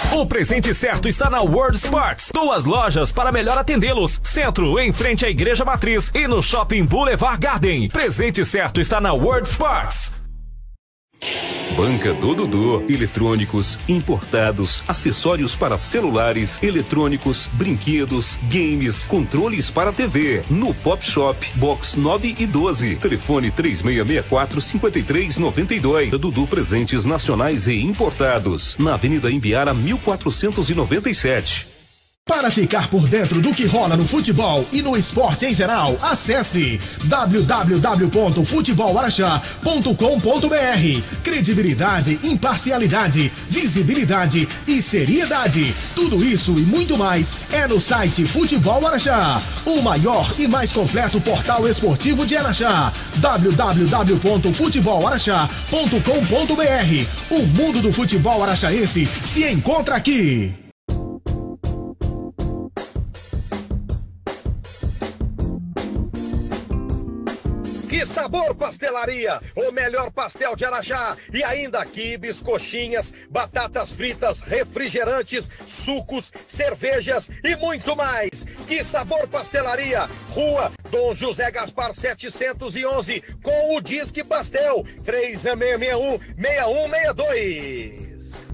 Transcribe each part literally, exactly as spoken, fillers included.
O presente certo está na World Sports. Duas lojas para melhor atendê-los. Centro, em frente à Igreja Matriz, e no Shopping Boulevard Garden. Presente certo está na World Sports. Banca do Dudu, eletrônicos, importados, acessórios para celulares, eletrônicos, brinquedos, games, controles para T V. No Pop Shop, box nove e doze. Telefone três seis seis quatro, cinco três nove dois. Dudu Presentes Nacionais e Importados. Na Avenida Imbiara, mil quatrocentos e noventa e sete. Para ficar por dentro do que rola no futebol e no esporte em geral, acesse w w w ponto futebol araxá ponto com ponto b r. Credibilidade, imparcialidade, visibilidade e seriedade. Tudo isso e muito mais é no site Futebol Araxá, o maior e mais completo portal esportivo de Araxá. w w w ponto futebol araxá ponto com ponto b r. O mundo do futebol araxaense se encontra aqui. Que sabor pastelaria, o melhor pastel de Araxá, e ainda quibes, coxinhas, batatas fritas, refrigerantes, sucos, cervejas e muito mais. Que sabor pastelaria, Rua Dom José Gaspar setecentos e onze, com o Disque Pastel, três seis seis um, seis um seis dois.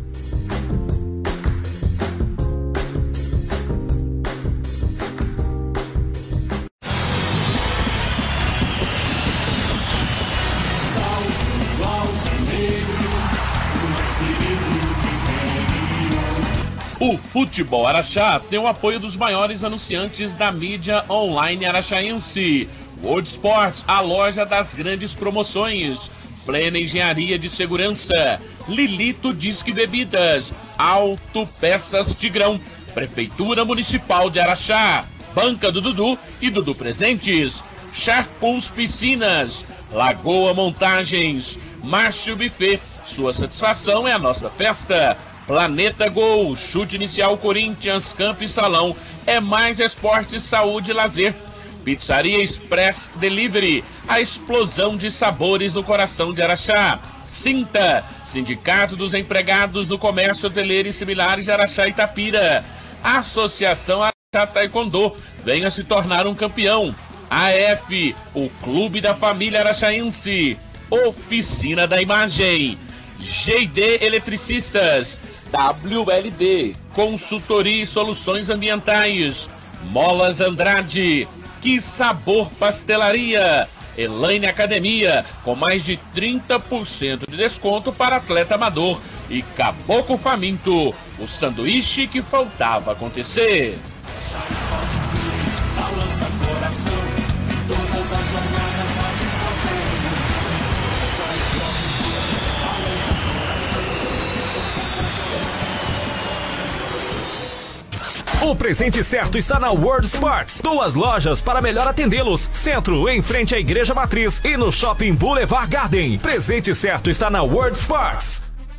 O Futebol Araxá tem o apoio dos maiores anunciantes da mídia online araxaense. World Sports, a loja das grandes promoções. Plena Engenharia de Segurança. Lilito Disque Bebidas. Auto Peças Tigrão. Prefeitura Municipal de Araxá. Banca do Dudu e Dudu Presentes. Sharpools Piscinas. Lagoa Montagens. Márcio Buffet. Sua satisfação é a nossa festa. Planeta Gol, chute inicial Corinthians, campo e salão, é mais esporte, saúde e lazer. Pizzaria Express Delivery, a explosão de sabores no coração de Araxá. Sinta, Sindicato dos Empregados do Comércio Hoteleiro e Similares de Araxá e Itapira. Associação Araxá Taekwondo, venha se tornar um campeão. A F, o Clube da Família Araxaense. Oficina da Imagem. G e D Eletricistas. W L D, Consultoria e Soluções Ambientais. Molas Andrade. Que Sabor Pastelaria. Elaine Academia, com mais de trinta por cento de desconto para atleta amador. E Caboclo Faminto, o sanduíche que faltava acontecer. Balança coração, todas as jornadas bate forte emoção. O presente certo está na World Sports. Duas lojas para melhor atendê-los. Centro, em frente à Igreja Matriz, e no Shopping Boulevard Garden. Presente certo está na World Sports.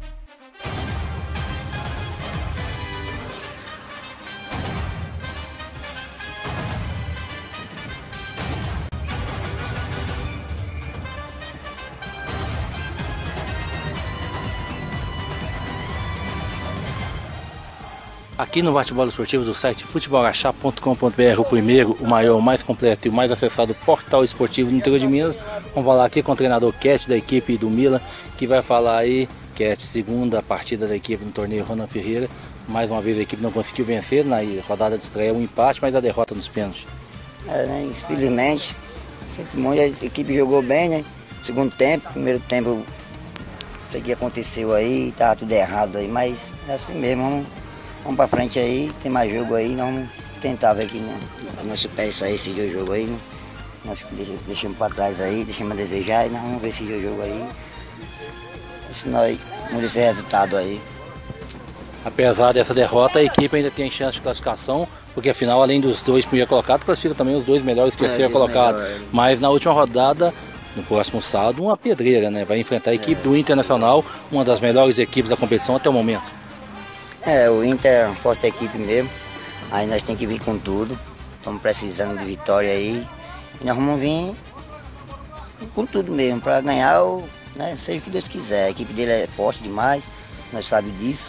Aqui no bate-bola esportivo do site futebol araxá ponto com ponto b r, o primeiro, o maior, o mais completo e o mais acessado portal esportivo no interior de Minas. Vamos falar aqui com o treinador Cat da equipe do Milan, que vai falar aí, Cat, segunda partida da equipe no torneio Ronan Ferreira. Mais uma vez a equipe não conseguiu vencer, na rodada de estreia um empate, mas a derrota nos pênaltis. É, né, infelizmente, sinto muito, a equipe jogou bem, né? Segundo tempo, primeiro tempo, isso aqui aconteceu aí, tava tudo errado aí, mas é assim mesmo, vamos, vamos pra frente aí, tem mais jogo aí, nós vamos tentar ver aqui, né? Nós supera isso aí, esse jogo aí, né? Nós deixamos pra trás aí, deixamos a desejar e nós vamos ver esse jogo aí. Se nós vamos esse resultado aí. Apesar dessa derrota, a equipe ainda tem chance de classificação, porque afinal, além dos dois primeiros colocados, classifica também os dois melhores terceiro é, colocados. Melhor, é. Mas na última rodada, no próximo sábado, uma pedreira, né? Vai enfrentar a equipe é. do Internacional, uma das melhores equipes da competição até o momento. É, o Inter é uma forte equipe mesmo, aí nós temos que vir com tudo, estamos precisando de vitória aí, e nós vamos vir com tudo mesmo, para ganhar, o, né, seja o que Deus quiser. A equipe dele é forte demais, nós sabemos disso.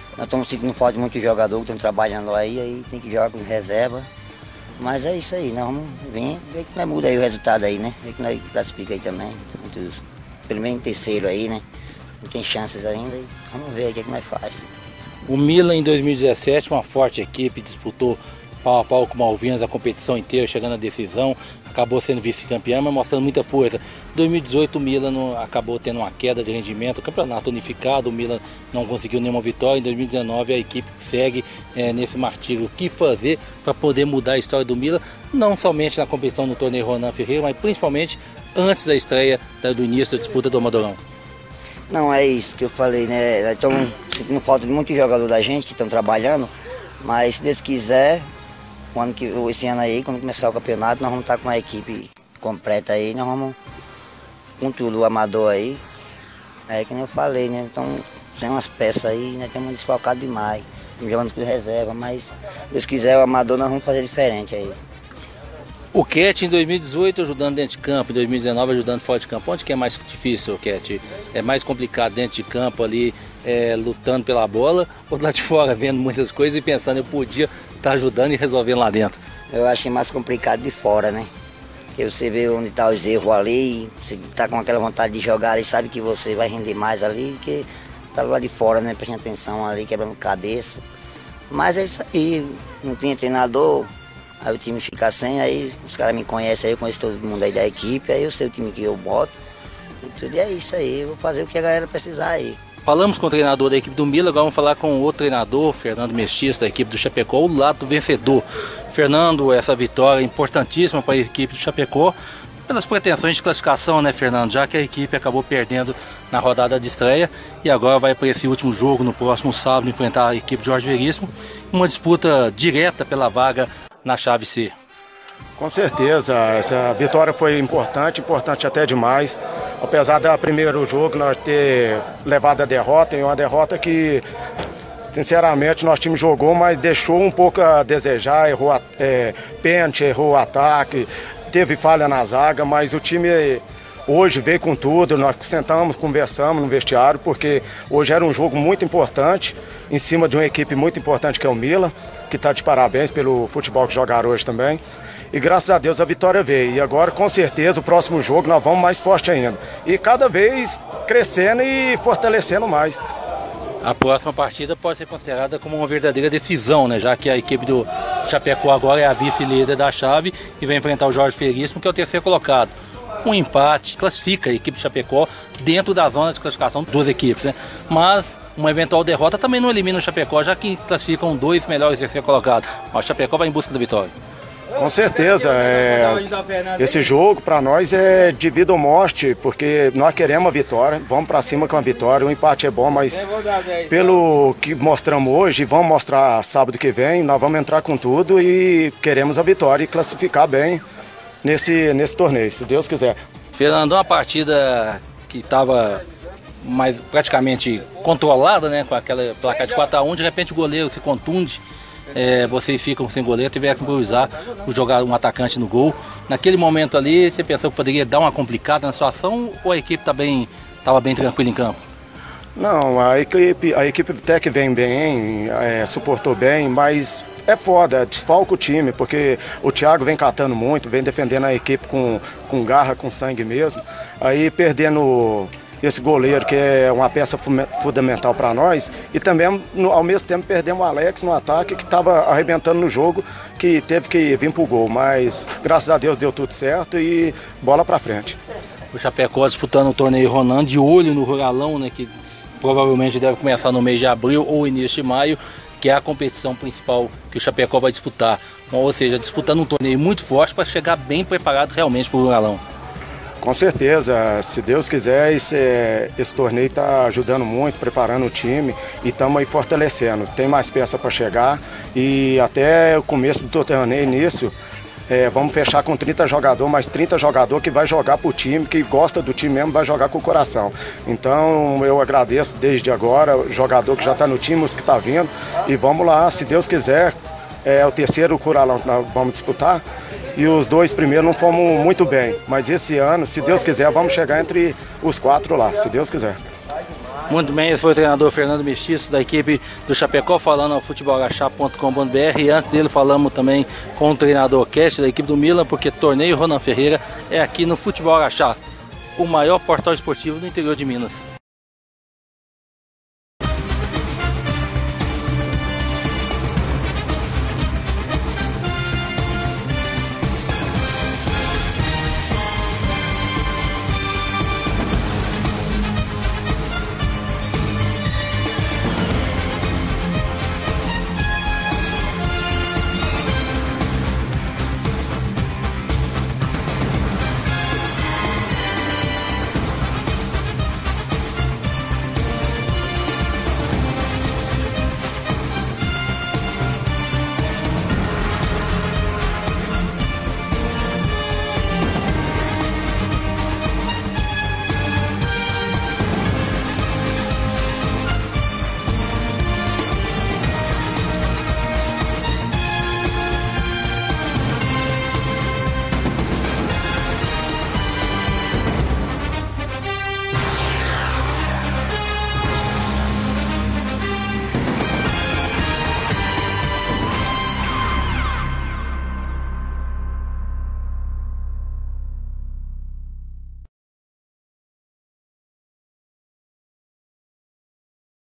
Nós estamos sentindo falta de muitos jogadores que estão trabalhando aí, aí tem que jogar com reserva. Mas é isso aí, nós vamos vir, ver que nós muda aí o resultado aí, né? Ver que nós classifica aí também. Muitos, pelo menos terceiro aí, né? Não tem chances ainda, e vamos ver aí o que, é que nós faz. O Milan em dois mil e dezessete, uma forte equipe, disputou pau a pau com o Malvinas a competição inteira, chegando à decisão, acabou sendo vice-campeão, mas mostrando muita força. Em dois mil e dezoito o Milan não, acabou tendo uma queda de rendimento, o campeonato unificado, o Milan não conseguiu nenhuma vitória. Em dois mil e dezenove a equipe segue é, nesse martírio. O que fazer para poder mudar a história do Milan, não somente na competição no torneio Ronan Ferreira, mas principalmente antes da estreia do início da disputa do Amadorão? Não, é isso que eu falei, né? Nós estamos sentindo falta de muitos jogadores da gente que estão trabalhando, mas se Deus quiser, quando que, esse ano aí, quando começar o campeonato, nós vamos estar com uma equipe completa aí, nós vamos com tudo, o amador aí. É que nem eu falei, né? Então tem umas peças aí, nós temos desfalcado demais, estamos jogando com reserva, mas se Deus quiser, o amador nós vamos fazer diferente aí. O Cat em dois mil e dezoito ajudando dentro de campo, em dois mil e dezenove ajudando fora de campo. Onde que é mais difícil, o Cat? É mais complicado dentro de campo ali, é, lutando pela bola, ou lá de fora vendo muitas coisas e pensando eu podia estar ajudando e resolvendo lá dentro? Eu acho que é mais complicado de fora, né? Porque você vê onde está os erros ali, você está com aquela vontade de jogar ali, sabe que você vai render mais ali, que tá lá de fora, né? Prestando atenção ali, quebrando cabeça. Mas é isso aí, não tem treinador. Aí o time fica sem, aí os caras me conhecem, aí eu conheço todo mundo aí da equipe, aí eu sei o time que eu boto. E tudo é isso aí, eu vou fazer o que a galera precisar aí. Falamos com o treinador da equipe do Milan, agora vamos falar com o outro treinador, Fernando Mestiço, da equipe do Chapecó, o lado do vencedor. Fernando, essa vitória importantíssima para a equipe do Chapecó, pelas pretensões de classificação, né, Fernando? Já que a equipe acabou perdendo na rodada de estreia e agora vai para esse último jogo no próximo sábado enfrentar a equipe de Jorge Veríssimo, uma disputa direta pela vaga na chave C. Com certeza, essa vitória foi importante, importante até demais. Apesar do primeiro jogo nós ter levado a derrota, e uma derrota que, sinceramente, nosso time jogou, mas deixou um pouco a desejar, errou é, pênalti, errou ataque, teve falha na zaga, mas o time hoje veio com tudo, nós sentamos, conversamos no vestiário, porque hoje era um jogo muito importante, em cima de uma equipe muito importante que é o Milan, que está de parabéns pelo futebol que jogaram hoje também. E graças a Deus a vitória veio. E agora, com certeza, o próximo jogo nós vamos mais forte ainda. E cada vez crescendo e fortalecendo mais. A próxima partida pode ser considerada como uma verdadeira decisão, né? Já que a equipe do Chapecó agora é a vice-líder da chave e vai enfrentar o Jorge Veríssimo, que é o terceiro colocado. Um empate classifica a equipe de Chapecó dentro da zona de classificação das duas equipes, né? Mas uma eventual derrota também não elimina o Chapecó, já que classificam dois melhores terceiro colocados. Mas o Chapecó vai em busca da vitória. Com certeza, é, esse jogo para nós é de vida ou morte, porque nós queremos a vitória, vamos para cima com a vitória, o empate é bom, mas pelo que mostramos hoje, vamos mostrar sábado que vem, nós vamos entrar com tudo e queremos a vitória e classificar bem nesse, nesse torneio, se Deus quiser. Fernando, uma partida que estava mais praticamente controlada, né, com aquela placar de quatro a um, de repente o goleiro se contunde. É, vocês ficam sem goleiro, tiveram que improvisar, jogar um atacante no gol. Naquele momento ali, você pensou que poderia dar uma complicada na situação ou a equipe tá bem, estava bem tranquila em campo? Não, a equipe, a equipe até que vem bem, é, suportou bem, mas é foda, desfalca o time, porque o Thiago vem catando muito, vem defendendo a equipe com, com garra, com sangue mesmo. Aí perdendo esse goleiro que é uma peça fundamental para nós, e também no, ao mesmo tempo perdemos o Alex no ataque que estava arrebentando no jogo, que teve que vir pro gol, mas graças a Deus deu tudo certo e bola para frente. O Chapecó disputando o torneio Ronan, de olho no Ruralão, né, que provavelmente deve começar no mês de abril ou início de maio, que é a competição principal que o Chapecó vai disputar, ou seja, disputando um torneio muito forte para chegar bem preparado realmente para o Ruralão. Com certeza, se Deus quiser, esse, esse torneio está ajudando muito, preparando o time e estamos aí fortalecendo. Tem mais peça para chegar e até o começo do torneio, início, é, vamos fechar com trinta jogadores, mais trinta jogadores que vai jogar para o time, que gosta do time mesmo, vai jogar com o coração. Então eu agradeço desde agora o jogador que já está no time, os que está vindo, e vamos lá, se Deus quiser, é o terceiro Curalão que nós vamos disputar. E os dois primeiros não fomos muito bem, mas esse ano, se Deus quiser, vamos chegar entre os quatro lá, se Deus quiser. Muito bem, esse foi o treinador Fernando Mestiço, da equipe do Chapecó, falando ao futebol araxá ponto com ponto b r. E antes dele falamos também com o treinador Cast, da equipe do Milan, porque torneio Ronan Ferreira é aqui no Futebol Araxá, o maior portal esportivo do interior de Minas.